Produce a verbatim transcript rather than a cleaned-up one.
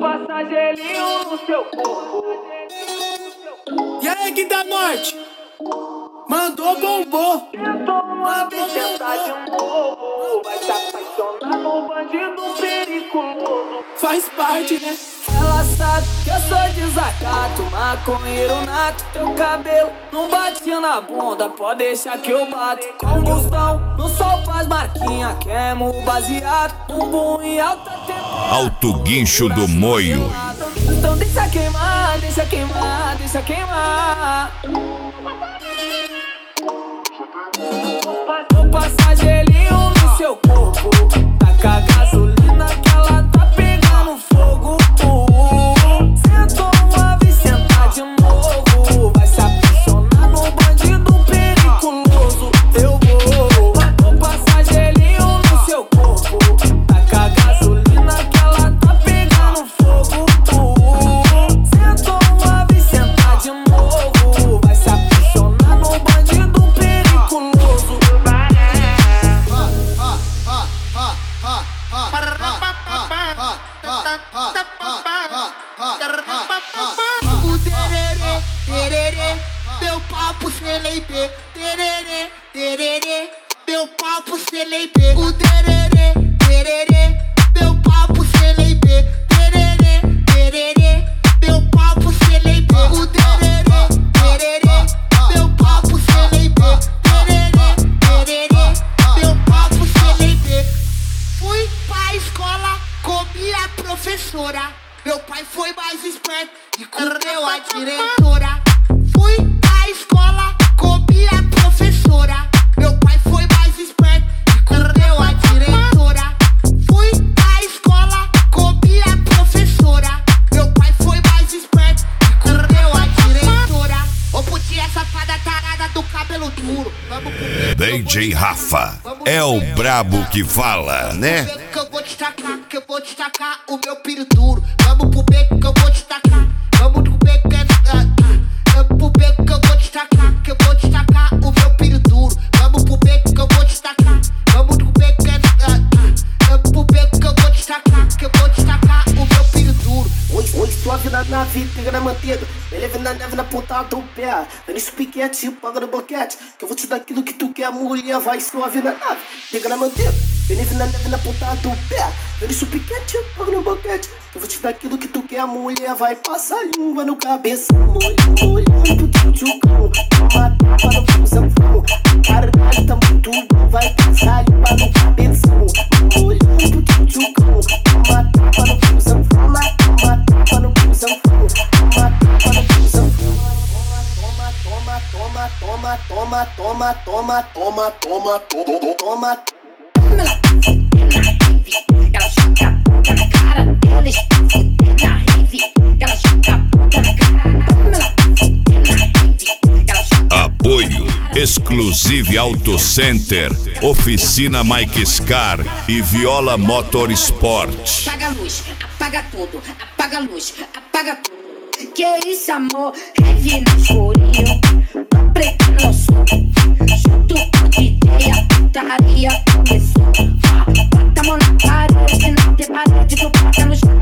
passar gelinho no seu corpo. E aí, que da norte? Mandou bombou. Tentou uma vez tentar de novo. Vai se apaixonar no bandido periculoso. Faz parte, né? Ela sabe que eu sou desacato, maconheiro nato. Teu cabelo não bate na bunda, pode deixar que eu bato. Combustão, no sol faz marquinha, queimo baseado. Bumbum em alta temperatura. Alto Guincho do Moio. Então deixa queimar, deixa queimar, deixa queimar. Vou passar gelinho no seu corpo. Taca gasolina que ela tá pegando fogo. Sentou uma vez, sentar de novo. Vai se apaixonar no bandido periculoso. Eu vou, vou passar gelinho no seu corpo. Taca gasolina que ela tá pegando fogo. Sentou uma vez, sentar de novo. Vai se apaixonar no bandido periculoso. O tererê, tererê, meu papo celeibê. Tererê, tererê, meu papo celeibê. O tererê, tererê, meu papo celeibê. Tererê, tererê, meu papo celeibê. O tererê, tererê, meu papo celeibê. Tererê, tererê, meu papo celeibê. Fui pra escola, comi a professora. Meu pai foi mais esperto e comeu a diretora. Fui à escola, comi a professora. Meu pai foi mais esperto e comeu a diretora. Fui à escola, comi a professora. Meu pai foi mais esperto e comeu a diretora. Ô putinha safada tarada do cabelo duro. Vamos comer. D J Rafa é o brabo que fala, né? Que eu vou destacar, que eu vou destacar o meu piro duro. Vamos pro beco que eu vou destacar. Vamos pro beco que é. Vamos pro beco que eu vou destacar. Que eu vou destacar o meu piro duro. Vamos pro beco que eu vou destacar. Vamos pro beco que é. Vamos pro beco que eu vou destacar. Que eu vou destacar o meu piro duro. Oi, oi, suave na nave, pega na manteiga. Eleve na neve na ponta do pé. Vem nesse piquete, paga no boquete. Que eu vou te dar aquilo que tu quer, mulher. Vai suave na nave, pega na manteiga. Eleve na neve na ponta do pé. Vem nesse piquete, paga no boquete. Que eu vou te dar aquilo que tu quer, mulher. Vai passar língua no cabeção. Molhando, molhando, tchutchucão. Toma tapa no fusão. Caralho, tá muito bom. Vai passar língua no cabeção. Molhando, tchutchucão. Toma tapa no fusão. Toma tapa no fusão. Toma tapa no fusão. Toma, toma, toma, toma, toma, toma, toma, toma, toma, toma, toma. Ela chuta a bunda na cara dela, está fudendo na rave. Ela chuta a bunda na cara. Apoio Exclusive Auto Center, Oficina Mike Scar e Viola Motorsport. Apaga a luz, apaga tudo, apaga a luz, apaga tudo. Que isso, amor? Rave no escurinho, preto no som. Junto com o ideia, a putaria começou. Bota a mão na parede, não tem parede, tu bota no chão.